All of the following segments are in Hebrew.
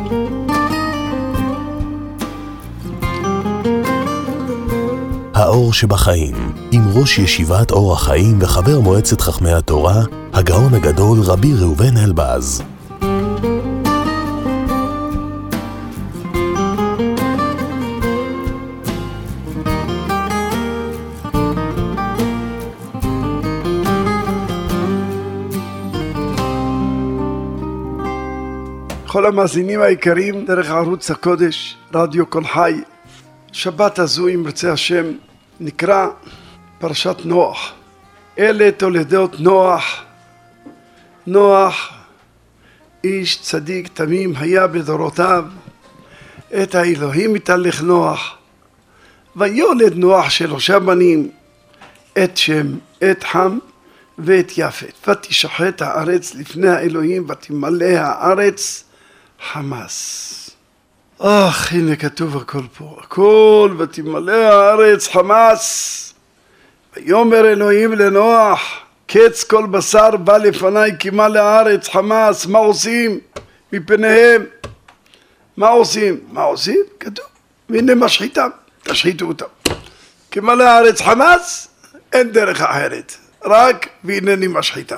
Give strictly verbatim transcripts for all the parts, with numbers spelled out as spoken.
האור שבחיים, עם ראש ישיבת אור החיים וחבר מועצת חכמי התורה, הגאון הגדול רבי ראובן אלבז. כל המאזינים היקרים דרך ערוץ הקודש, רדיו כל חי, שבת הזו אם רצה השם נקרא פרשת נוח. אלה תולדות נוח. נוח איש צדיק תמים היה בדורותיו, את האלוהים התהלך נוח, ויולד נוח שלושה בנים, את שם, את חם ואת יפת. ותשחט הארץ לפני האלוהים ותמלא הארץ חמס. אך הנה כתוב הכל פה, הכל ותמלא הארץ חמס. ויאמר אלוהים לנוח, קץ כל בשר בא לפניי כי מלא הארץ חמס. מה עושים מפניהם? מה עושים? מה עושים? כתוב והנה משחיתם, תשחיתו אותם. כי מלא הארץ חמס, אין דרך אחרת, רק והנני משחיתם.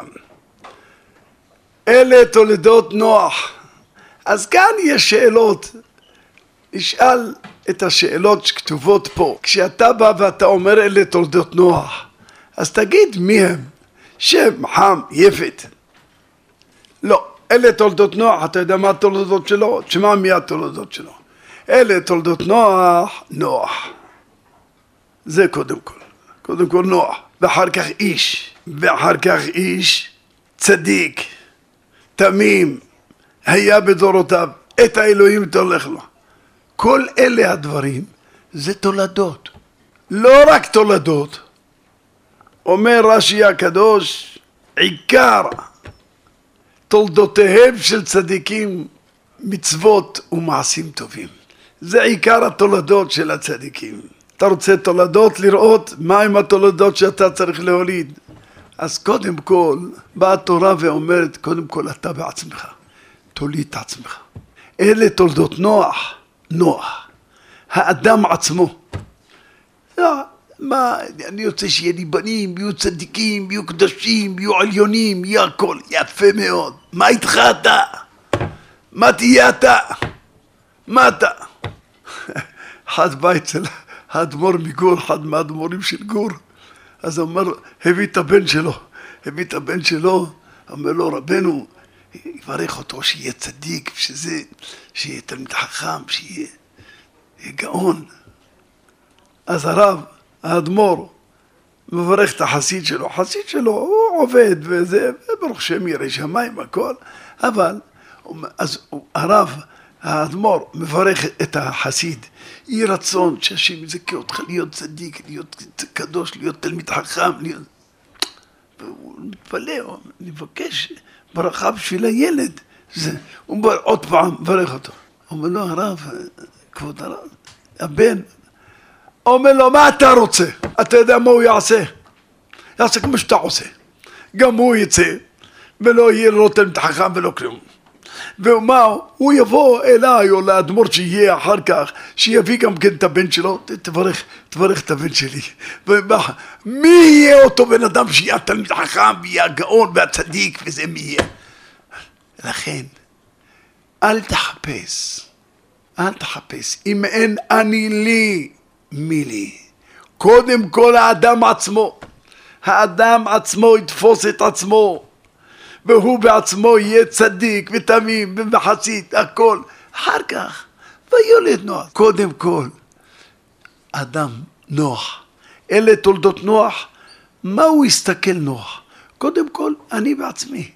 אלה תולדות נוח. אז כאן יש שאלות, נשאל את השאלות שכתובות פה. כשאתה בא ואתה אומר אלה תולדות נוח, אז תגיד מי הם? שם, חם, יפת. לא, אלה תולדות נוח, אתה יודע מה התולדות שלו? תשמע מי התולדות שלו. אלה תולדות נוח, נוח. זה קודם כל. קודם כל נוח, ואחר כך איש, ואחר כך איש צדיק, תמים, היה בדורותיו, את האלוהים תולך לו. כל אלה הדברים זה תולדות, לא רק תולדות. אומר רש"י הקדוש, עיקר תולדותיהם של צדיקים מצוות ומעשים טובים. זה עיקר התולדות של הצדיקים. אתה רוצה תולדות לראות מה עם התולדות שאתה צריך להוליד? אז קודם כל באה התורה ואומרת, קודם כל אתה בעצמך תוליד את עצמך. אלה תולדות נוח. נוח, האדם עצמו. לא, מה, אני רוצה שיהיה לי בנים, יהיו צדיקים, יהיו קדושים, יהיו עליונים, יהיה הכל, יפה מאוד. מה איתך אתה? מה תהיה אתה? מה אתה? אחד בא אצל האדמו"ר מגור, אחד מהאדמו"רים של גור, אז הוא אומר, הביא את הבן שלו, הביא את הבן שלו, אומר לו, רבנו, יברך אותו שיהיה צדיק, שזה, שיהיה תלמיד חכם, שיהיה גאון. אז הרב, האדמו"ר, מברך את החסיד שלו. החסיד שלו הוא עובד וזה, ברוך שם ירא שמיים הכל, אבל אז הרב, האדמו"ר, מברך את החסיד. יהי רצון שהשם יזכה אותך להיות צדיק, להיות קדוש, להיות תלמיד חכם, להיות... והוא מתפלא, הוא מבקש ברכה בשביל הילד. זה, הוא אומר עוד פעם, מברך אותו. אומר לו, הרב, כבוד הרב, הבן, אומר לו, מה אתה רוצה? אתה יודע מה הוא יעשה? יעשה כמו שאתה עושה. גם הוא יצא, ולא יהיה לו תלמיד חכם ולא כלום. ומה, הוא יבוא אליי או לאדמו"ר שיהיה אחר כך, שיביא גם כן את הבן שלו, תברך, תברך את הבן שלי. ומה, מי יהיה אותו בן אדם שיהיה תלמיד חכם, ויהיה הגאון והצדיק, וזה מי יהיה? לכן, אל תחפש, אל תחפש, אם אין אני לי, מי לי? קודם כל האדם עצמו, האדם עצמו יתפוס את עצמו, והוא בעצמו יהיה צדיק ותמים ומחצית, הכל. אחר כך, ויולד נוח. קודם כל, אדם נוח. אלה תולדות נוח. מה הוא יסתכל נוח? קודם כל, אני בעצמי.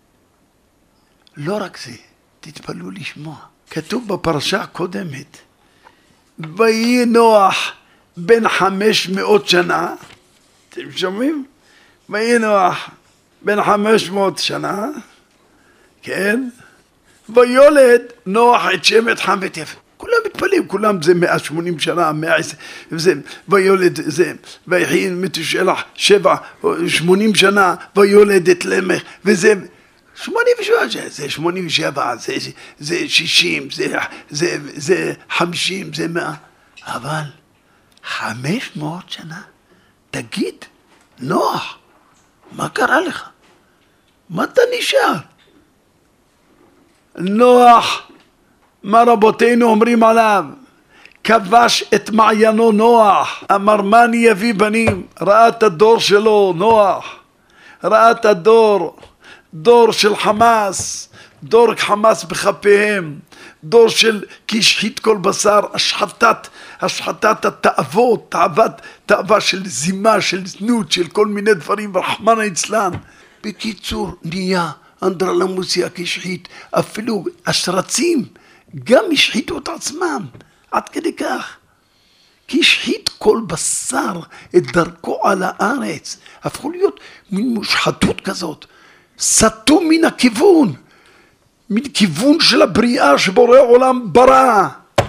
לא רק זה, תתפלאו לשמוע. כתוב בפרשה הקודמת, ויהי נוח בן חמש מאות שנה. אתם שומעים? ויהי נוח בן חמש מאות שנה, כן? ויולד נוח את שם את חם ואת יפת. כולם מתפלאים, כולם זה מאה ושמונים שנה, מאה ועשרים, וזה, ויולד זה, ויחי מתושלח שבע, שמונים שנה, ויולד את למך, וזה, שמונים ושבע, זה שמונים ושבע, זה, זה שישים, זה, זה, זה חמישים, זה מאה. אבל חמש מאות שנה, תגיד, נוח, מה קרה לך? מה אתה נשאר? נוח, מה רבותינו אומרים עליו? כבש את מעיינו נוח, אמר מה אני יביא בנים, ראה את הדור שלו נוח, ראה את הדור, דור של חמאס, דור חמאס בכפיהם, דור של כי השחית כל בשר, השחתת, השחתת התאוות, תאוות, תאווה של זימה, של זנות, של כל מיני דברים, רחמנא ליצלן. בקיצור, נהיה אנדרלמוסיה כשחית, אפילו השרצים גם השחיתו את עצמם, עד כדי כך. כי השחית כל בשר את דרכו על הארץ, הפכו להיות מין מושחתות כזאת, סטו מן הכיוון, מן כיוון של הבריאה שבורא עולם ברא.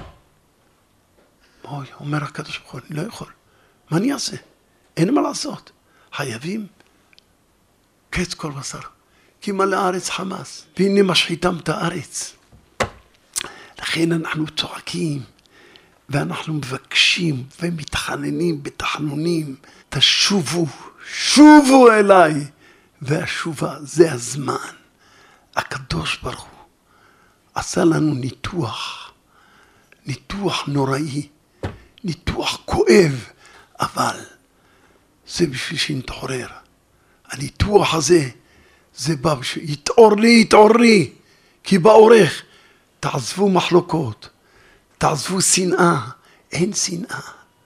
אוי, אומר הקדוש ברוך הוא, אני לא יכול, מה אני אעשה? אין מה לעשות, חייבים קץ כל בשר, כי מלא הארץ חמאס, והנה משחיתם את הארץ. לכן אנחנו צועקים, ואנחנו מבקשים ומתחננים בתחנונים, תשובו, שובו אליי, והשובה זה הזמן. הקדוש ברוך הוא עשה לנו ניתוח, ניתוח נוראי, ניתוח כואב, אבל זה בשביל שנתעורר. הניתוח הזה, זה בא בשביל, יתעור לי, יתעור לי, כי בעורך, תעזבו מחלוקות, תעזבו שנאה, אין שנאה,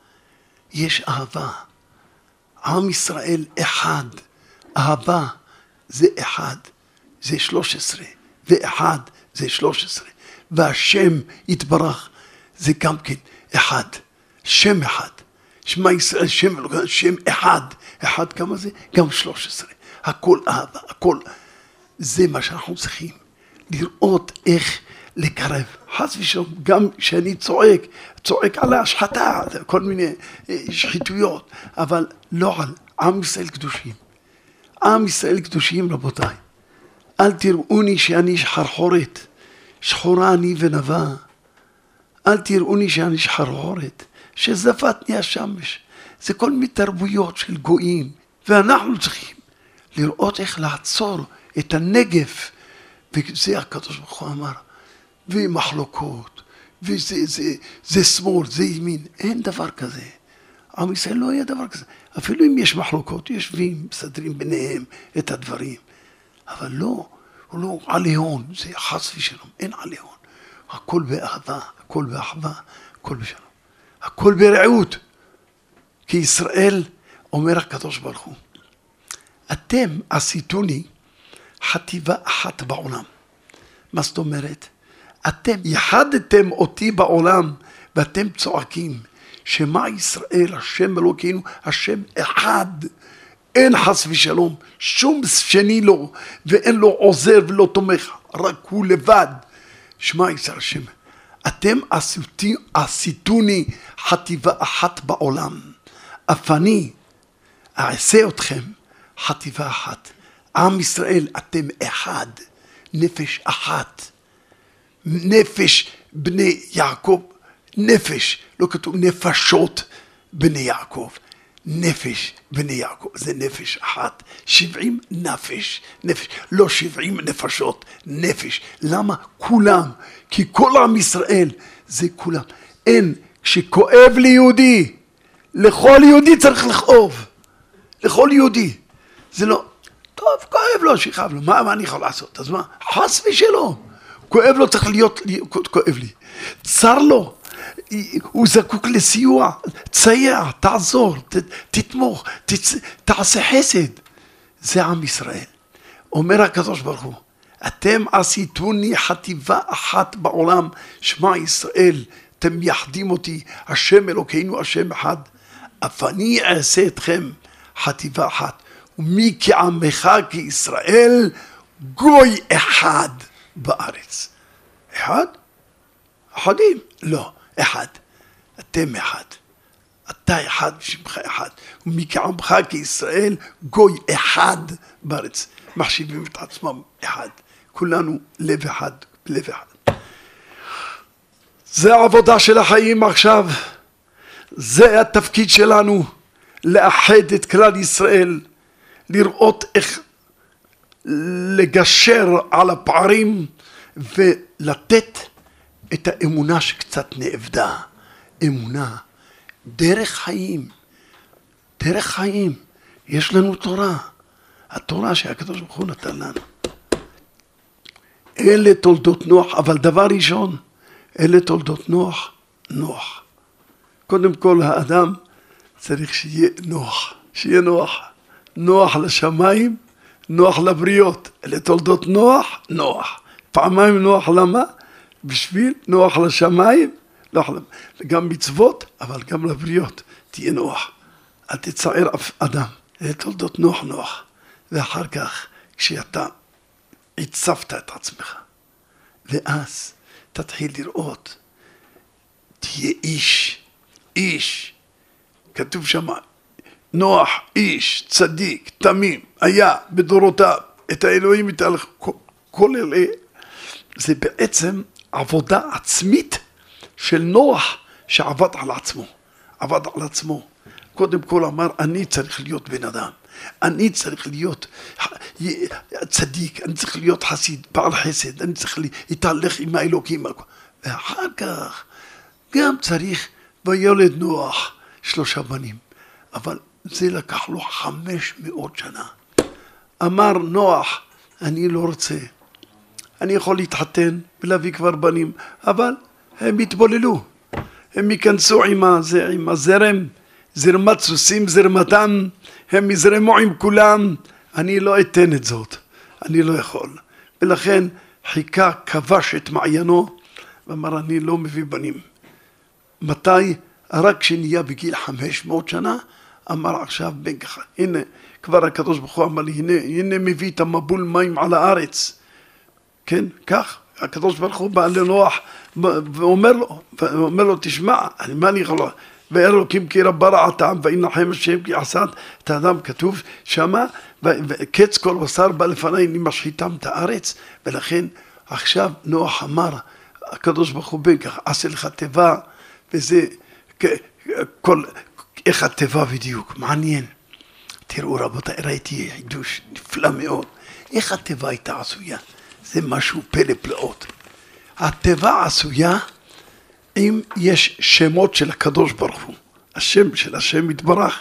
יש אהבה. עם ישראל אחד, אהבה זה אחד, זה שלוש עשרה, ואחד זה שלוש עשרה, והשם יתברך זה גם כן אחד, שם אחד, שמע ישראל, שם אלוהים, שם אחד, אחד כמה זה? גם שלוש עשרה, הכל אהבה, הכל, זה מה שאנחנו צריכים, לראות איך לקרב, חס ושלום, גם שאני צועק, צועק על ההשחתה, כל מיני שחיתויות, אבל לא על עם ישראל קדושים. עם ישראל קדושים רבותיי, אל תראוני שאני שחרחורת, שחורה אני ונבה, אל תראוני שאני שחרחורת, שזפתני השמש, זה כל מיני תרבויות של גויים, ואנחנו צריכים לראות איך לעצור את הנגף, וזה הקדוש ברוך הוא אמר, ומחלוקות, וזה זה, זה שמאל, זה ימין, אין דבר כזה. עם ישראל לא היה דבר כזה. אפילו אם יש מחלוקות, יושבים, מסדרים ביניהם את הדברים. אבל לא, הוא לא עליון, זה חס ושלום, אין עליון. הכל באהבה, הכל באחווה, הכל בשלום. הכל ברעות. כי ישראל, אומר הקדוש ברוך הוא, אתם עשיתוני חטיבה אחת בעולם. מה זאת אומרת? אתם יחדתם אותי בעולם, ואתם צועקים, שמה ישראל, השם אלוקינו, השם אחד, אין חס ושלום, שום שני לו, ואין לו עוזר ולא תומך, רק הוא לבד. שמה ישראל השם, אתם עשיתי, עשיתוני חטיבה אחת בעולם, אף אני אעשה אתכם חטיבה אחת. עם ישראל, אתם אחד, נפש אחת, נפש בני יעקב, נפש, לא כתוב נפשות בני יעקב, נפש בני יעקב, זה נפש אחת, שבעים נפש, נפש, לא שבעים נפשות, נפש. למה? כולם, כי כל עם ישראל זה כולם. אין, כשכואב ליהודי, לכל יהודי צריך לכאוב, לכל יהודי. זה לא, טוב, כואב לו, שיכאב לו, מה, מה אני יכול לעשות? אז מה? חס ושלום. כואב לו, צריך להיות, כואב לי. צר לו, הוא זקוק לסיוע, תסייע, תעזור, ת, תתמוך, תצ... תעשה חסד. זה עם ישראל. אומר הקדוש ברוך הוא, אתם עשיתוני חטיבה אחת בעולם, שמע ישראל, אתם מייחדים אותי, השם אלוקינו, השם אחד, אף אני אעשה אתכם חטיבה אחת. ומי כעמך כישראל, גוי אחד בארץ. אחד? אחדים? לא, אחד. אתם אחד. אתם אתה אחד ושמך אחד, ומקעמך כישראל גוי אחד בארץ, מחשיבים את עצמם אחד, כולנו לב אחד, לב אחד. זה העבודה של החיים עכשיו, זה התפקיד שלנו, לאחד את כלל ישראל, לראות איך לגשר על הפערים ולתת את האמונה שקצת נאבדה. אמונה, דרך חיים, דרך חיים. יש לנו תורה, התורה שהקדוש ברוך הוא נתן לנו. אלה תולדות נוח, אבל דבר ראשון, אלה תולדות נוח, נוח. קודם כל האדם צריך שיהיה נוח, שיהיה נוח. נוח לשמיים, נוח לבריות. אלה תולדות נוח, נוח. פעמיים נוח למה? בשביל נוח לשמיים, נוח למה. גם מצוות, אבל גם לבריות. תהיה נוח. אל תצער אף אדם. אלה תולדות נוח, נוח. ואחר כך, כשאתה הצפת את עצמך, ואז תתחיל לראות, תהיה איש, איש. כתוב שם, נוח, איש, צדיק, תמים, היה בדורותיו, את האלוהים יתהלך, כל אלה, זה בעצם עבודה עצמית של נוח שעבד על עצמו, עבד על עצמו. קודם כל אמר, אני צריך להיות בן אדם, אני צריך להיות צדיק, אני צריך להיות חסיד, בעל חסד, אני צריך להתהלך עם האלוקים. ואחר כך גם צריך, וילד נוח שלושה בנים, אבל זה לקח לו חמש מאות שנה. אמר נוח, אני לא רוצה, אני יכול להתחתן ולהביא כבר בנים, אבל הם יתבוללו, הם ייכנסו עם, הזה, עם הזרם, זרמת סוסים, זרמתם, הם יזרמו עם כולם, אני לא אתן את זאת, אני לא יכול. ולכן חיכה, כבש את מעיינו, ואמר, אני לא מביא בנים. מתי? רק כשנהיה בגיל חמש מאות שנה, אמר עכשיו בן ככה, הנה, כבר הקדוש ברוך הוא אמר לי, הנה, הנה מביא את המבול מים על הארץ. כן, כך, הקדוש ברוך הוא בא לנוח, ואומר לו, ואומר לו, תשמע, אני, מה אני יכול? ואלוקים כי רב ברא הטעם, וינחם השם כי עשת את האדם, כתוב שמה, וקץ כל בשר בא לפני, אני משחיתם את הארץ, ולכן עכשיו נוח אמר, הקדוש ברוך הוא בן ככה, עשה לך תיבה, וזה, כל, איך התיבה בדיוק, מעניין. תראו רבותיי, ראיתי חידוש נפלא מאוד, איך התיבה הייתה עשויה, זה משהו פלא פלאות. התיבה עשויה, אם יש שמות של הקדוש ברוך הוא, השם של השם יתברך,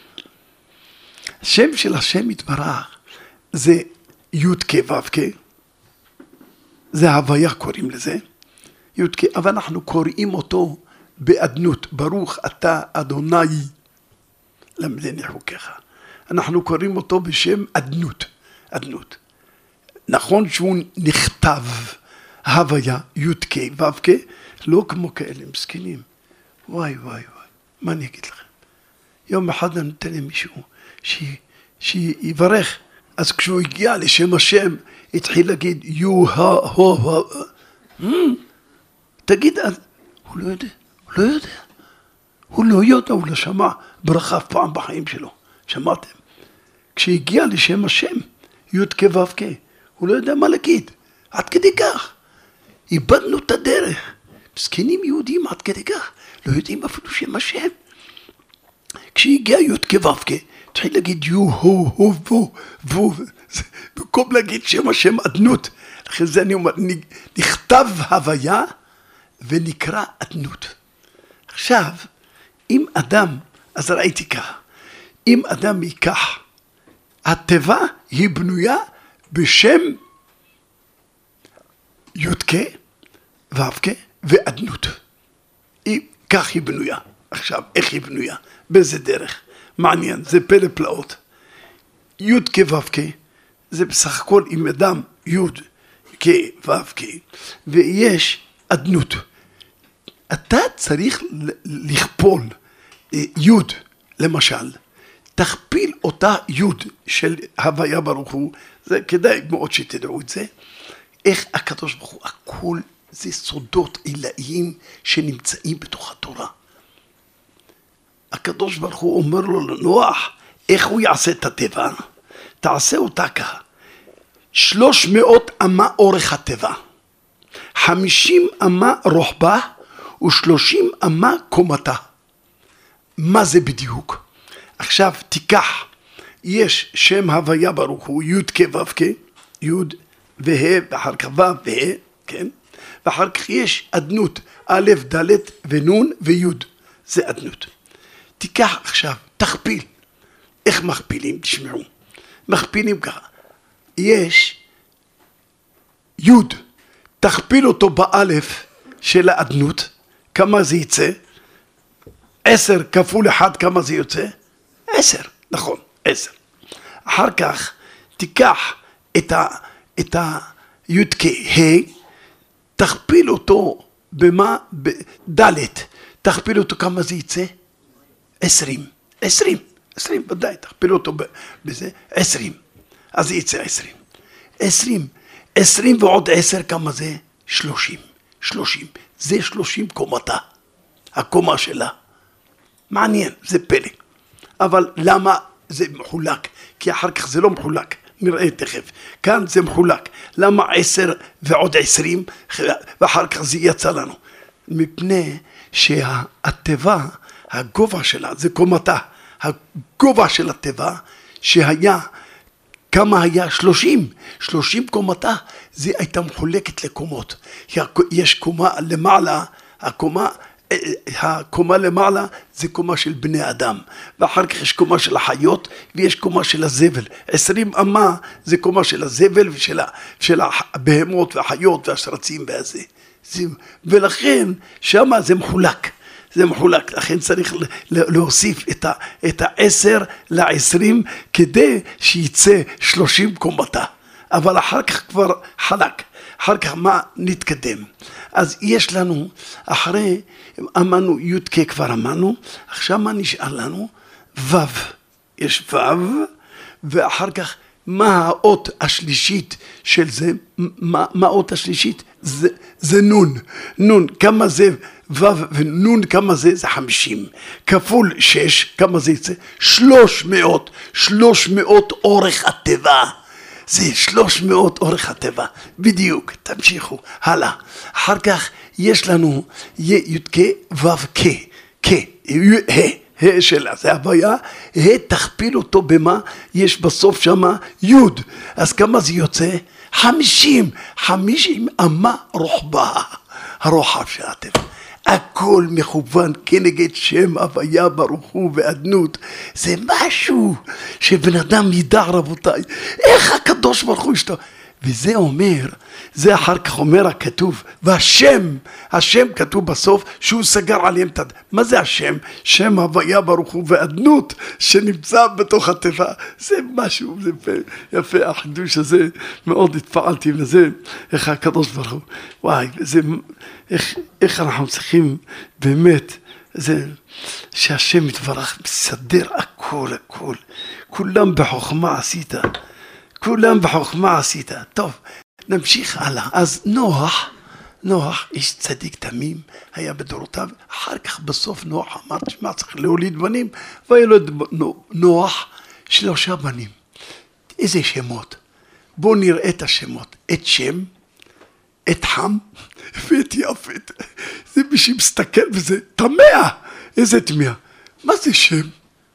השם של השם יתברך, זה י' כ' ו' כ', זה הוויה קוראים לזה, י' כ', אבל אנחנו קוראים אותו באדנות, ברוך אתה אדוני למדני חוקיך. אנחנו קוראים אותו בשם אדנות, אדנות. נכון שהוא נכתב הוויה, י' כ' ו' כ', לא כמו כאלה מסכנים. וואי וואי וואי, מה אני אגיד לכם? יום אחד אני נותן למישהו שיברך, אז כשהוא הגיע לשם השם, התחיל להגיד יו ה הו ה, תגיד, הוא לא יודע, הוא לא יודע, הוא לא יודע, הוא לא שמע ברכה אף פעם בחיים שלו, שמעתם? כשהגיע לשם השם, י' כ' ו' כ', הוא לא יודע מה להגיד, עד כדי כך, איבדנו את הדרך, מסכנים יהודים עד כדי כך, לא יודעים אפילו שם השם. כשהגיע י' כ' ו' כ', התחיל להגיד יו הו הו הו הו, במקום להגיד שם השם אדנות, לכן זה אני אומר, נכתב הוויה ונקרא אדנות. עכשיו, אם אדם, אז ראיתי ככה, אם אדם ייקח, התיבה היא בנויה בשם י' כ' ו' כ' ואדנות. כך היא בנויה. עכשיו, איך היא בנויה? באיזה דרך? מעניין, זה פלא פלאות. י' כ' ו' כ', זה בסך הכל עם אדם י' כ' ו' כ', ויש אדנות. אתה צריך לכפול י' למשל, תכפיל אותה י' של הוויה ברוך הוא, זה כדאי מאוד שתדעו את זה, איך הקדוש ברוך הוא, הכל זה סודות עילאיים שנמצאים בתוך התורה. הקדוש ברוך הוא אומר לו לנוח, איך הוא יעשה את הטבע? תעשה אותה ככה. שלוש מאות אמה אורך הטבע, חמישים אמה רוחבה ושלושים אמה קומתה. מה זה בדיוק? עכשיו תיקח, יש שם הוויה ברוך הוא, י' כ' ו' כ', י' וה' ואחר כך ו' וה', כן? ואחר כך יש אדנות, א', ד' ונ' וי', זה אדנות. תיקח עכשיו, תכפיל. איך מכפילים? תשמעו. מכפילים ככה. יש י', תכפיל אותו באלף של האדנות, כמה זה יצא? עשר כפול אחד, כמה זה יוצא? עשר, נכון, עשר. אחר כך תיקח את ה... את ה... י' כ' ה', תכפיל אותו במה? בדלת. תכפיל אותו כמה זה יצא? עשרים. עשרים. עשרים, ודאי, תכפיל אותו בזה. עשרים. אז זה יצא עשרים. עשרים. עשרים ועוד עשר, כמה זה? שלושים. שלושים. זה שלושים קומתה. הקומה שלה. מעניין, זה פלא. אבל למה זה מחולק? כי אחר כך זה לא מחולק. נראה תכף. כאן זה מחולק. למה עשר ועוד עשרים, ואחר כך זה יצא לנו? מפני שהטבע, הגובה שלה, זה קומתה. הגובה של הטבע, שהיה, כמה היה? שלושים. שלושים קומתה, זה הייתה מחולקת לקומות. יש קומה למעלה, הקומה, הקומה למעלה זה קומה של בני אדם, ואחר כך יש קומה של החיות ויש קומה של הזבל. עשרים אמה זה קומה של הזבל ושל של הבהמות והחיות והשרצים והזה. זה, ולכן שמה זה מחולק, זה מחולק, לכן צריך להוסיף את, ה, את העשר לעשרים כדי שיצא שלושים קומתה, אבל אחר כך כבר חלק. אחר כך מה נתקדם? אז יש לנו, אחרי אמרנו י' כ' כבר אמרנו, עכשיו מה נשאר לנו? ו', יש ו', ואחר כך מה האות השלישית של זה? מה, מה האות השלישית? זה, זה נון. נון, כמה זה ו' ונון, כמה זה? זה חמישים. כפול שש, כמה זה יצא? שלוש מאות. שלוש מאות אורך הטבע. זה שלוש מאות אורך הטבע, בדיוק, תמשיכו, הלאה. אחר כך יש לנו י' כ' ו' כ', כ', ה', ה' שלה, זה הבעיה, ה' תכפיל אותו במה? יש בסוף שמה י', אז כמה זה יוצא? חמישים, חמישים אמה רוחבה, הרוחב של הטבע. הכל מכוון כנגד שם הוויה ברוך הוא ואדנות. זה משהו שבן אדם ידע, רבותיי, איך הקדוש ברוך הוא אשתו. וזה אומר, זה אחר כך אומר הכתוב, והשם, השם כתוב בסוף שהוא סגר עליהם את הד... מה זה השם? שם הוויה ברוך הוא ואדנות שנמצא בתוך הטבע. זה משהו, זה יפה, יפה, החידוש הזה, מאוד התפעלתי לזה, איך הקדוש ברוך הוא, וואי, זה, איך, איך אנחנו צריכים באמת, זה שהשם יתברך מסדר הכל, הכל, כולם בחוכמה עשית. כולם בחוכמה עשית. טוב, נמשיך הלאה. אז נוח, נוח, איש צדיק תמים, היה בדורותיו. אחר כך בסוף נוח אמר, תשמע, צריך להוליד בנים. וילד נוח שלושה בנים. איזה שמות? בואו נראה את השמות. את שם, את חם ואת יפת. זה מי שמסתכל וזה תמיה. איזה תמיה? מה זה שם?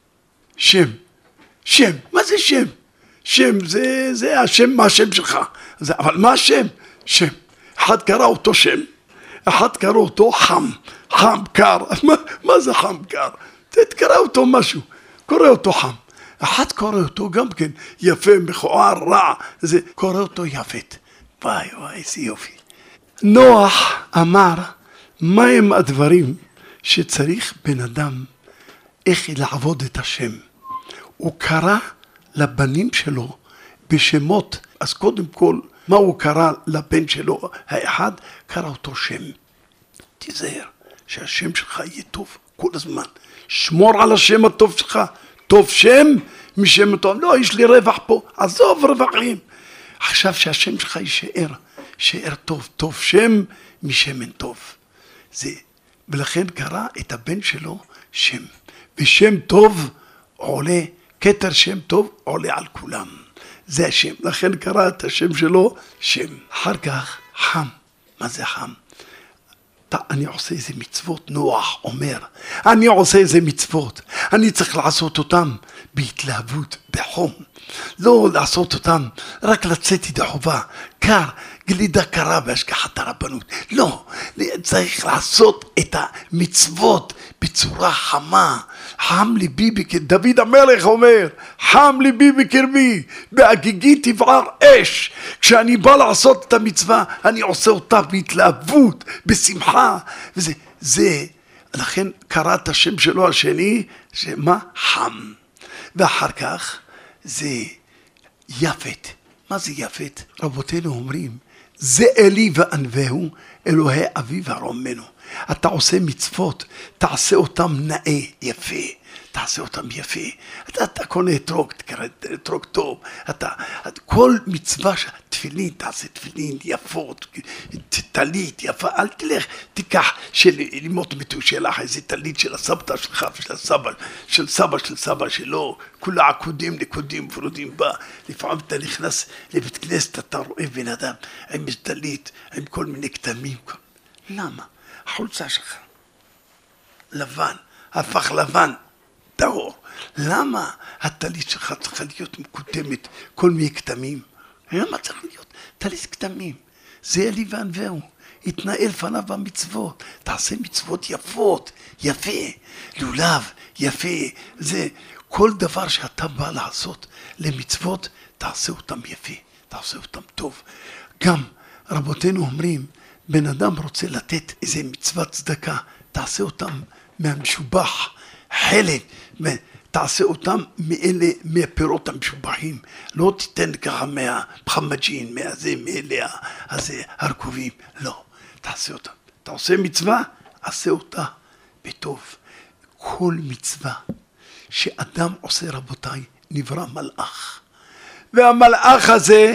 שם. שם. מה זה שם? שם זה, זה השם, מה השם שלך? זה, אבל מה השם? שם. אחד קרא אותו שם, אחד קרא אותו חם, חם קר. מה, מה זה חם קר? תקרא אותו משהו, קורא אותו חם. אחד קורא אותו גם כן יפה, מכוער, רע, זה קורא אותו יפת. וואי וואי, איזה יופי. נוח אמר, מה הם הדברים שצריך בן אדם, איך לעבוד את השם? הוא קרא לבנים שלו בשמות. אז קודם כל, מה הוא קרא לבן שלו? האחד קרא אותו שם. תיזהר שהשם שלך יהיה טוב כל הזמן. שמור על השם הטוב שלך. טוב שם משם טוב. לא, יש לי רווח פה. עזוב רווחים. עכשיו שהשם שלך יישאר. שאר טוב. טוב שם משמן טוב. זה. ולכן קרא את הבן שלו, שם. ושם טוב עולה, כתר שם טוב עולה על כולם. זה השם, לכן קרא את השם שלו שם. אחר כך חם. מה זה חם? אני עושה איזה מצוות, נוח אומר, אני עושה איזה מצוות, אני צריך לעשות אותם בהתלהבות, בחום, לא לעשות אותם, רק לצאת ידי חובה, קר, גלידה קרה בהשגחת הרבנות, לא, צריך לעשות את המצוות בצורה חמה, חם ליבי בקרבי, דוד המלך אומר, חם ליבי בקרבי, בהגיגי תבער אש, כשאני בא לעשות את המצווה, אני עושה אותה בהתלהבות, בשמחה, וזה, זה, לכן קרא את השם שלו השני, שמה? חם. ואחר כך זה יפת. מה זה יפת? רבותינו אומרים, זה אלי וענווהו, אלוהי אבי ורומנו. אתה עושה מצוות, תעשה אותם נאה, יפה. תעשה אותם יפה. אתה, אתה קונה אתרוג, תקרא אתרוג טוב. אתה, כל מצווה, תפילין, תעשה תפילין יפות, תלית יפה. אל תלך, תיקח של לימות מתושלח, איזה תלית של הסבתא שלך, של הסבא, של סבא, של סבא שלו. כולה עקודים, נקודים, פרודים בה. לפעמים אתה נכנס לבית כנסת, אתה רואה בן אדם עם תלית, עם כל מיני כתמים. למה? החולצה שלך לבן, הפך לבן, טהור. למה הטלית שלך צריכה להיות מקודמת כל מיני כתמים? למה צריך להיות טלית כתמים? זה אלי וענווהו, התנהל פניו במצוות, תעשה מצוות יפות, יפה, לולב, יפה, זה כל דבר שאתה בא לעשות למצוות, תעשה אותם יפה, תעשה אותם טוב. גם רבותינו אומרים, בן אדם רוצה לתת איזה מצוות צדקה, תעשה אותם מהמשובח, חלק, תעשה אותם מאלה, מהפירות המשובחים, לא תיתן ככה מהחמג'ין, מהזה, מאלה, הזה, הרכובים, לא, תעשה אותם. אתה עושה מצווה, עשה אותה בטוב. כל מצווה שאדם עושה, רבותיי, נברא מלאך. והמלאך הזה,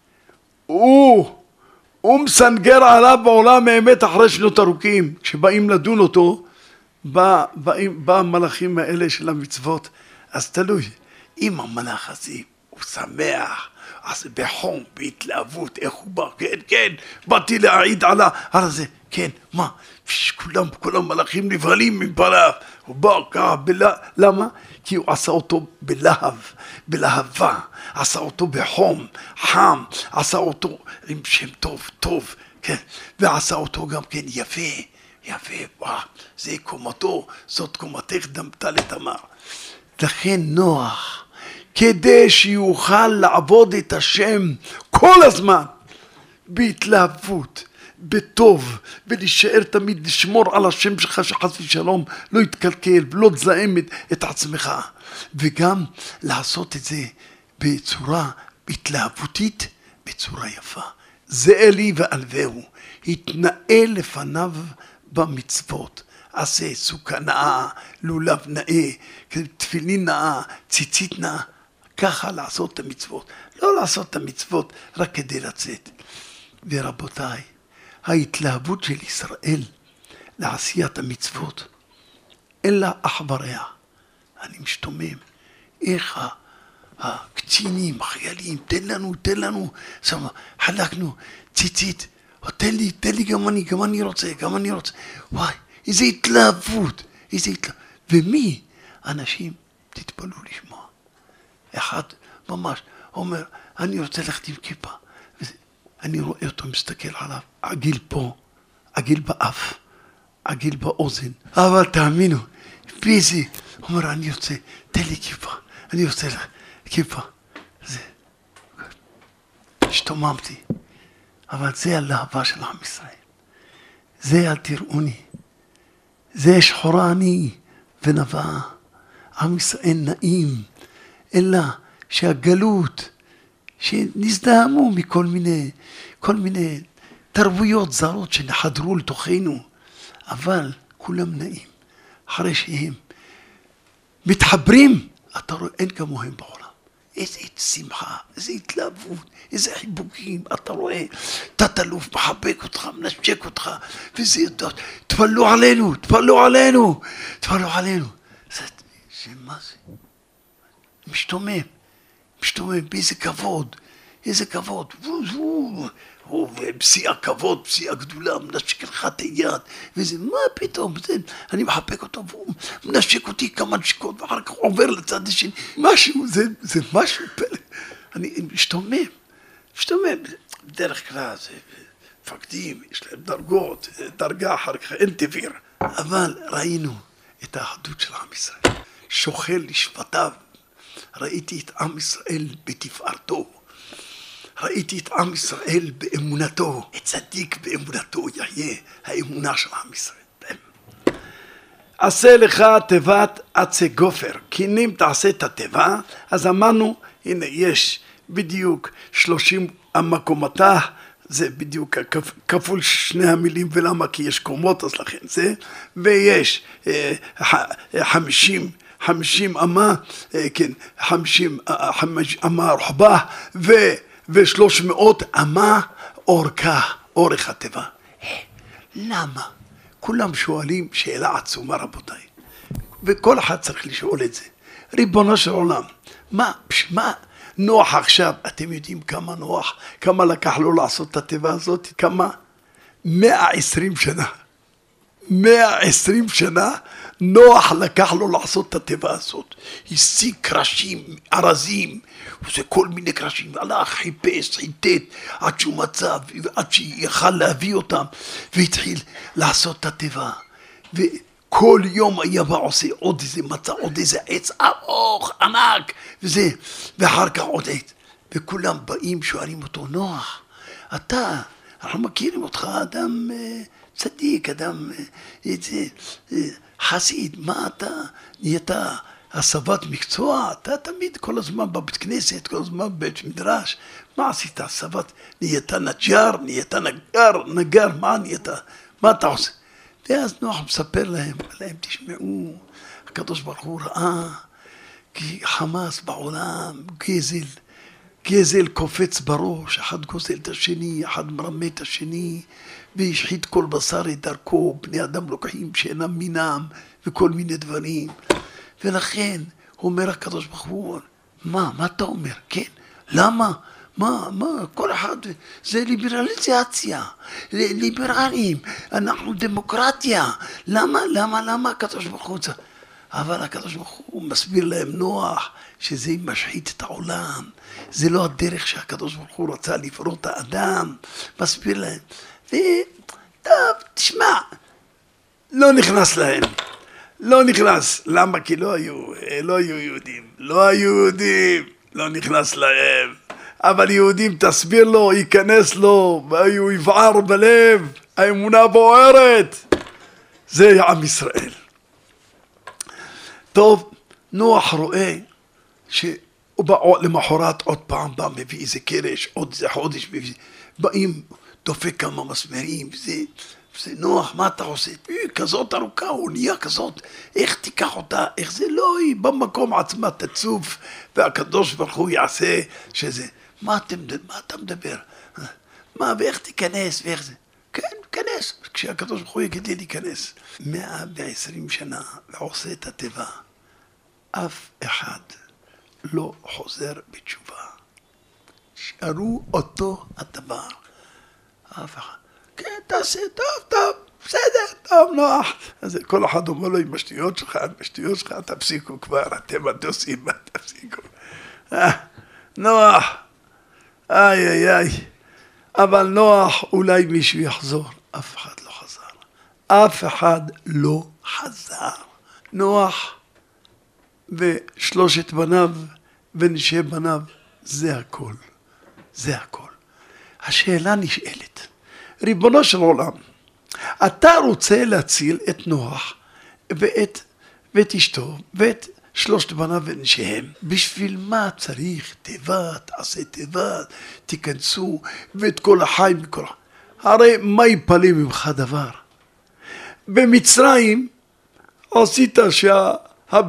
הוא... הוא מסנגר עליו בעולם האמת אחרי שנות ארוכים. כשבאים לדון אותו, בא, באים, בא המלאכים האלה של המצוות, אז תלוי, אם המלאך הזה הוא שמח, אז בחום, בהתלהבות, איך הוא בא, כן, כן, באתי להעיד על זה, כן, מה, כולם, כולם מלאכים נבהלים מפניו, הוא בא ככה, בלה, למה? כי הוא עשה אותו בלהב, בלהבה, עשה אותו בחום, חם, עשה אותו עם שם טוב, טוב, כן, ועשה אותו גם כן יפה, יפה, וואו, זה קומתו, זאת קומתך דמתה לתמר. לכן נוח, כדי שיוכל לעבוד את השם כל הזמן, בהתלהבות, בטוב, ולהישאר תמיד לשמור על השם שלך שחס ושלום לא יתקלקל ולא תזהם את עצמך, וגם לעשות את זה בצורה התלהבותית, בצורה יפה. זה אלי וענווהו, התנאה לפניו במצוות, עשה סוכה נאה, לולב נאה, תפילין נאה, ציצית נאה, ככה לעשות את המצוות, לא לעשות את המצוות רק כדי לצאת. ורבותיי, ההתלהבות של ישראל לעשיית המצוות, אין לה אח ורע. אני משתומם, איך הקצינים, החיילים, תן לנו, תן לנו, שמה, חלקנו, ציצית, תן לי, תן לי גם אני, גם אני רוצה, גם אני רוצה. וואי, איזו התלהבות, איזו התלהבות. ומי? אנשים, תתפלו לשמוע. אחד ממש אומר, אני רוצה ללכת עם כיפה. אני רואה אותו מסתכל עליו, עגיל פה, עגיל באף, עגיל באוזן. אבל תאמינו, פיזי, אומר, אני רוצה, תן לי כיפה, אני רוצה כיפה. זה, השתוממתי. אבל זה הלהבה של עם ישראל. זה אל תראוני. זה שחורה אני ונבעה. עם ישראל נעים, אלא שהגלות, שנזדהמו מכל מיני, כל מיני תרבויות זרות שנחדרו לתוכנו, אבל כולם נעים. אחרי שהם מתחברים, אתה רואה, אין כמוהם בעולם. איזה שמחה, איזה התלהבות, איזה חיבוקים, אתה רואה, תת-אלוף מחבק אותך, מנשק אותך, וזה יודעת, תפלו עלינו, תפלו עלינו, תפלו עלינו. זה, זה מה זה? משתומם, משתומם, באיזה כבוד, איזה כבוד. בשיא הכבוד, בשיא הגדולה, מנשק לך את היד, וזה, מה פתאום, זה, אני מחבק אותו, והוא מנשק אותי כמה נשיקות, ואחר כך עובר לצד השני, משהו, זה, זה משהו פלא. אני משתומם, משתומם, בדרך כלל זה מפקדים, יש להם דרגות, דרגה אחר כך, אין תביר. אבל ראינו את האחדות של עם ישראל, שוחל לשבטיו, ראיתי את עם ישראל בתפארתו, ראיתי את עם ישראל באמונתו, את צדיק באמונתו יהיה האמונה של עם ישראל. עשה לך תיבת עצי גופר, קינים תעשה את התיבה, אז אמרנו, הנה יש בדיוק שלושים המקומתה, זה בדיוק כפול שני המילים, ולמה? כי יש קומות, אז לכן זה, ויש אה, חמישים, חמישים אמה, אה, כן, חמישים אמה רוחבה, ו... ושלוש מאות אמה אורכה, אורך התיבה. למה? כולם שואלים שאלה עצומה רבותיי, וכל אחד צריך לשאול את זה. ריבונו של עולם, מה, מה, נוח עכשיו, אתם יודעים כמה נוח, כמה לקח לו לעשות את התיבה הזאת? כמה? מאה ועשרים שנה. מאה ועשרים שנה נוח לקח לו לעשות את התיבה הזאת. השיג קרשים, ארזים, וזה כל מיני קרשים, הלך, חיפש, חיטט, עד שהוא מצא, עד שיכל להביא אותם, והתחיל לעשות את התיבה. וכל יום היה בא עושה עוד איזה מצא, עוד איזה עץ ארוך, ענק, וזה, ואחר כך עוד עץ. וכולם באים, שואלים אותו, נוח, אתה, אנחנו מכירים אותך, אדם צדיק, אדם חסיד, מה אתה, נהיית הסבת מקצוע, אתה תמיד כל הזמן בבית כנסת, כל הזמן בבית מדרש, מה עשית הסבת, נהיית נג'ר, נהיית נגר, נגר, מה נהיית, מה אתה עושה? ואז נוח מספר להם, להם תשמעו, הקדוש ברוך הוא ראה, כי חמאס בעולם, גזל, גזל קופץ בראש, אחד גוזל את השני, אחד מרמה את השני, והשחית כל בשר את דרכו, בני אדם לוקחים שאינם מינם, וכל מיני דברים. ולכן, הוא אומר הקדוש ברוך הוא, מה, מה אתה אומר? כן, למה? מה, מה, כל אחד, זה ליברליזציה, ליברלים, אנחנו דמוקרטיה, למה, למה, למה הקדוש ברוך הוא? אבל הקדוש ברוך הוא מסביר להם נוח, שזה משחית את העולם, זה לא הדרך שהקדוש ברוך הוא רצה לברוא את האדם, מסביר להם, וטוב, תשמע, לא נכנס להם, לא נכנס, למה? כי לא היו, לא היו יהודים, לא היו יהודים, לא נכנס להם, אבל יהודים תסביר לו, ייכנס לו, והוא יבער בלב, האמונה בוערת, זה עם ישראל. טוב, נוח רואה שהוא בא למחרת עוד פעם, בא מביא איזה קרש, עוד איזה חודש, באים, דופק כמה מסמרים, וזה, וזה נוח, מה אתה עושה? כזאת ארוכה, אונייה כזאת, איך תיקח אותה, איך זה לא, היא במקום עצמה תצוף, והקדוש ברוך הוא יעשה שזה, מה, אתם, מה אתה מדבר? מה, ואיך תיכנס, ואיך זה? כן, כנס, כשהקדוש ברוך הוא יגיד לי להיכנס. מאה ועשרים שנה ועושה את התיבה, אף אחד לא חוזר בתשובה. שארו אותו הדבר. אף אחד. כן, תעשה, טוב, טוב, בסדר, טוב, נוח. אז כל אחד אומר לו, עם השטויות שלך, עם השטויות שלך, תפסיקו כבר, אתם הדוסים, תפסיקו. אה, נוח, איי, איי, איי. אבל נוח, אולי מישהו יחזור. אף אחד לא חזר. אף אחד לא חזר. נוח ושלושת בניו ונשי בניו, זה הכל. זה הכל. השאלה נשאלת, ריבונו של עולם, אתה רוצה להציל את נוח ואת, ואת אשתו ואת שלושת בניו ונשיהם, בשביל מה צריך תיבה, תעשה תיבה, תיכנסו, ואת כל החי מכל החי. הרי מה יפלא ממך דבר? במצרים עשית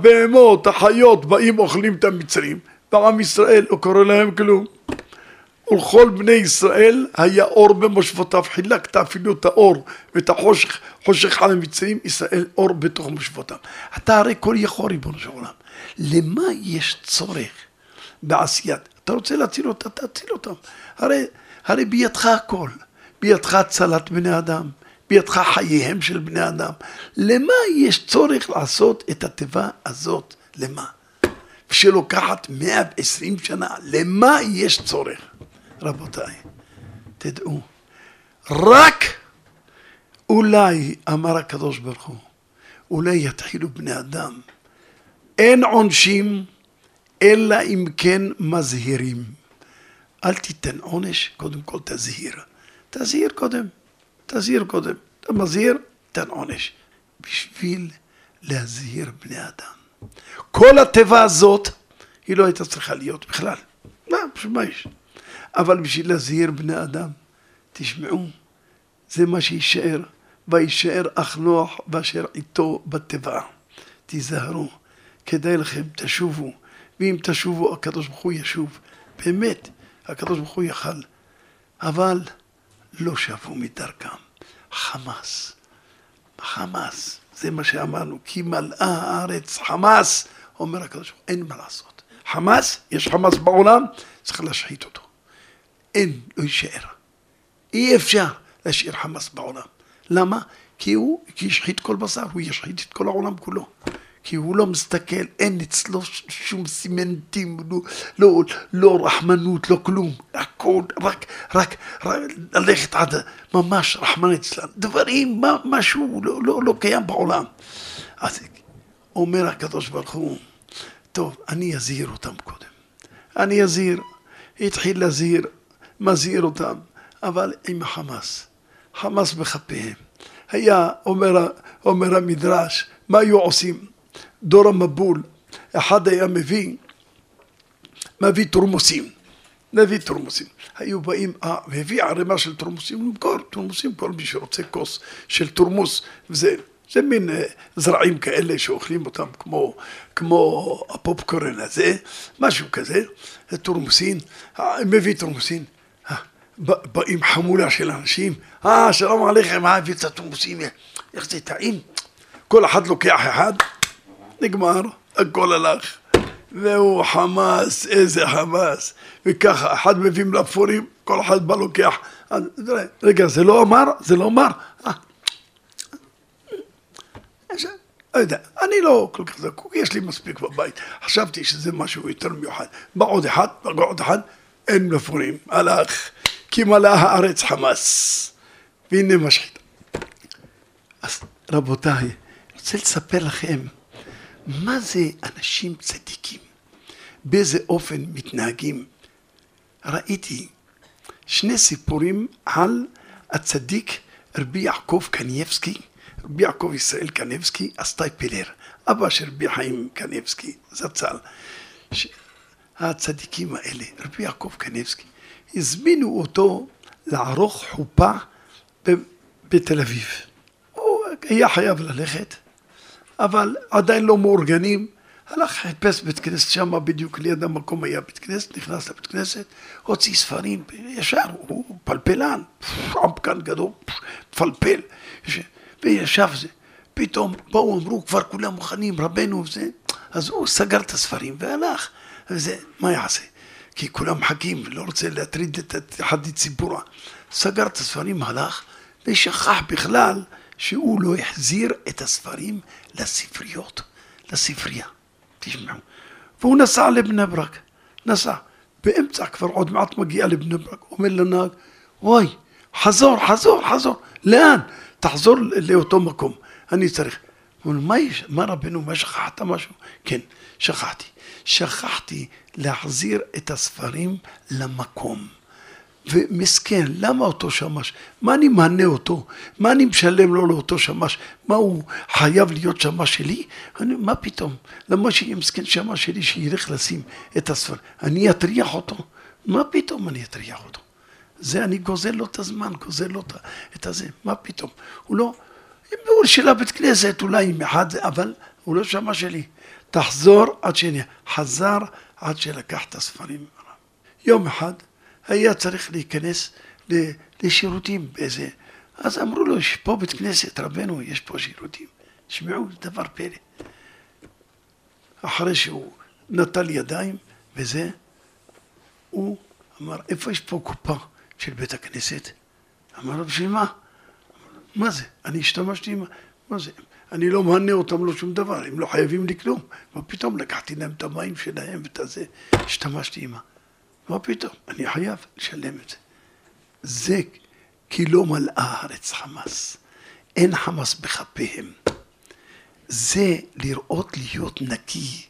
שהבהמות, החיות, באים אוכלים את המצרים, בעם ישראל לא קורא להם כלום. ולכל בני ישראל היה אור במושבותיו, חילקת אפילו את האור ואת החושך, חושך על המצרים, ישראל אור בתוך מושבותיו. אתה הרי כל יכול ריבונו של עולם. למה יש צורך בעשיית? אתה רוצה להציל אותה, תציל אותם. הרי, הרי בידך הכל, בידך הצלת בני אדם, בידך חייהם של בני אדם. למה יש צורך לעשות את הטבע הזאת? למה? שלוקחת מאה ועשרים שנה, למה יש צורך? רבותיי, תדעו, רק אולי, אמר הקדוש ברוך הוא, אולי יתחילו בני אדם, אין עונשים, אלא אם כן מזהירים. אל תיתן עונש, קודם כל תזהיר. תזהיר קודם, תזהיר קודם. אתה מזהיר, תן עונש. בשביל להזהיר בני אדם. כל הטבע הזאת, היא לא הייתה צריכה להיות בכלל. מה, בשביל מה יש? אבל בשביל להזהיר בני אדם, תשמעו, זה מה שישאר, וישאר אך נוח ואשר איתו בטבע. תיזהרו, כדאי לכם, תשובו, ואם תשובו, הקדוש ברוך הוא ישוב. באמת, הקדוש ברוך הוא יחל. אבל לא שבו מדרכם. חמאס, חמאס, זה מה שאמרנו, כי מלאה הארץ חמאס, אומר הקדוש ברוך הוא, אין מה לעשות. חמאס, יש חמאס בעולם, צריך להשחית אותו. אין, לא יישאר. אי אפשר להשאיר חמאס בעולם. למה? כי הוא, כי ישחית כל בשר, הוא ישחית את כל העולם כולו. כי הוא לא מסתכל, אין אצלו שום סימנטים, לא, לא, לא רחמנות, לא כלום. הכל, רק, רק, רק ללכת עד ממש רחמן אצלם. דברים, משהו לא, לא, לא קיים בעולם. אז אומר הקדוש ברוך הוא, טוב, אני אזהיר אותם קודם. אני אזהיר, התחיל להזהיר, מזהיר אותם, אבל עם חמאס, חמאס בחפיהם. היה, אומר, אומר המדרש, מה היו עושים? דור המבול, אחד היה מביא, מביא תורמוסים, מביא תורמוסים. היו באים, מביא ערימה של תורמוסים, למכור תורמוסים, כל מי שרוצה כוס של תורמוס, וזה, זה מין זרעים כאלה שאוכלים אותם כמו, כמו הפופקורן הזה, משהו כזה, תורמוסין, מביא תורמוסין, באים חמולה של אנשים, אה, שלום עליכם, אה, הביא את התורמוסים, איך זה טעים? כל אחד לוקח אחד, נגמר, הכל הלך, והוא חמאס, איזה חמאס, וככה, אחד מביא מלפפונים, כל אחד בא לוקח, רגע, זה לא אמר, זה לא אמר, לא יודע, אני לא כל כך זקוק, יש לי מספיק בבית, חשבתי שזה משהו יותר מיוחד, בא עוד אחד, בא עוד אחד, אין מלפפונים, הלך, כי מלאה הארץ חמאס, והנה משחית. אז רבותיי, אני רוצה לספר לכם, מה זה אנשים צדיקים? באיזה אופן מתנהגים? ראיתי שני סיפורים על הצדיק רבי יעקב קניבסקי, רבי יעקב ישראל קניבסקי, הסטייפלר, אבא של רבי חיים קניבסקי, זצ"ל. הצדיקים האלה, רבי יעקב קניבסקי, הזמינו אותו לערוך חופה בתל אביב. הוא היה חייב ללכת, אבל עדיין לא מאורגנים, הלך חיפש בית כנסת שם, בדיוק ליד המקום היה בית כנסת, נכנס לבית כנסת, הוציא ספרים, ישר, הוא פלפלן, עמקן גדול, פלפל, וישב זה, פתאום באו, אמרו, כבר כולם מוכנים, רבנו וזה, אז הוא סגר את הספרים והלך, וזה, מה יעשה? כי כולם מחכים, לא רוצה להטריד את חדי ציבורה, סגר את הספרים, הלך, ושכח בכלל, שהוא לא החזיר את הספרים לספריות, לספרייה. תשמעו. והוא נסע לבני ברק, נסע. באמצע כבר עוד מעט מגיע לבני ברק, אומר לנהג, וואי, חזור, חזור, חזור. לאן? תחזור לאותו מקום. אני צריך. הוא אומר, מה יש? מה רבנו? מה שכחת משהו? כן, שכחתי. שכחתי להחזיר את הספרים למקום. ומסכן, למה אותו שמש? מה אני מענה אותו? מה אני משלם לו לאותו שמש? מה הוא חייב להיות שמש שלי? אני, מה פתאום? למה שיהיה מסכן שמש שלי שילך לשים את הספר? אני אטריח אותו? מה פתאום אני אטריח אותו? זה אני גוזל לו את הזמן, גוזל לו את הזה. מה פתאום? הוא לא, הוא של הבית כנסת אולי עם אחד, אבל הוא לא שמש שלי. תחזור עד שני, חזר עד שלקח את הספרים. יום אחד, היה צריך להיכנס לשירותים באיזה, אז אמרו לו, יש פה בית כנסת, רבנו, יש פה שירותים. תשמעו, דבר פלא. אחרי שהוא נטל ידיים וזה, הוא אמר, איפה יש פה קופה של בית הכנסת? אמר לו, בשביל מה? מה זה? אני השתמשתי עם... מה זה? אני לא מהנה אותם לו שום דבר, הם לא חייבים לי כלום. מה פתאום? לקחתי להם את המים שלהם ואת זה, השתמשתי עם... מה פתאום? אני חייב לשלם את זה. זה כי לא מלאה הארץ חמאס. אין חמאס בכפיהם. זה לראות להיות נקי.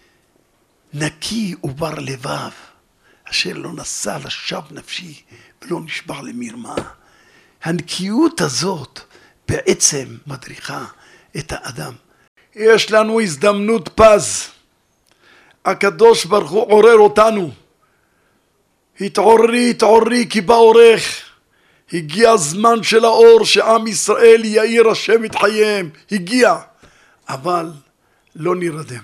נקי ובר לבב. אשר לא נסע לשווא נפשי ולא נשבר למרמה. הנקיות הזאת בעצם מדריכה את האדם. יש לנו הזדמנות פז. הקדוש ברוך הוא עורר אותנו. התעוררי, התעוררי כי בא אורך. הגיע הזמן של האור שעם ישראל יאיר השם את חייהם. הגיע. אבל לא נרדם.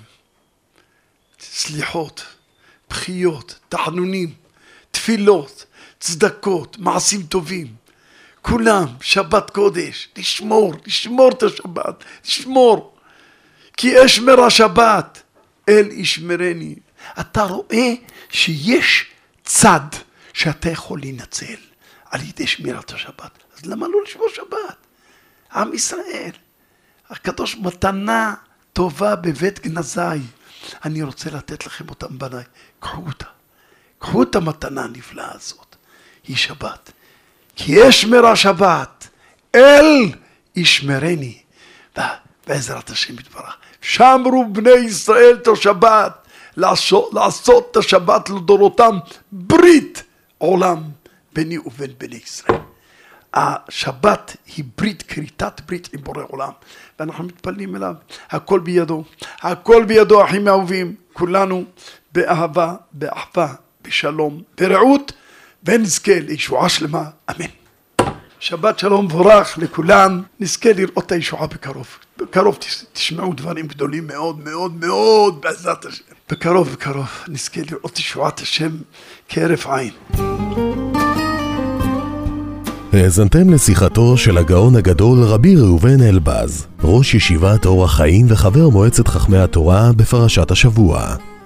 סליחות, בחיות, תחנונים, תפילות, צדקות, מעשים טובים. כולם, שבת קודש, לשמור, לשמור את השבת, לשמור. כי אשמר השבת, אל ישמרני. אתה רואה שיש צד שאתה יכול להינצל על ידי שמירת השבת. אז למה לא לשמור שבת? עם ישראל. הקדוש מתנה טובה בבית גנזי. אני רוצה לתת לכם אותם בניי. קחו אותה. קחו את המתנה הנפלאה הזאת. היא שבת. כי אשמר השבת, אל ישמרני. בעזרת השם יתברך. שמרו בני ישראל את השבת. לעשות, לעשות את השבת לדורותם ברית עולם ביני ובין בני ישראל. השבת היא ברית, כריתת ברית עם בורא עולם, ואנחנו מתפללים אליו. הכל בידו, הכל בידו, אחים אהובים, כולנו באהבה, באחווה, בשלום, ברעות, ונזכה לישועה שלמה, אמן. שבת שלום מבורך לכולם, נזכה לראות את הישועה בקרוב. בקרוב תשמעו דברים גדולים מאוד מאוד מאוד בעזרת השם. בקרוב בקרוב נזכה לראות ישועת השם כהרף עין. האזנתם לשיחתו של הגאון הגדול רבי ראובן אלבז, ראש ישיבת אור החיים וחבר מועצת חכמי התורה בפרשת השבוע.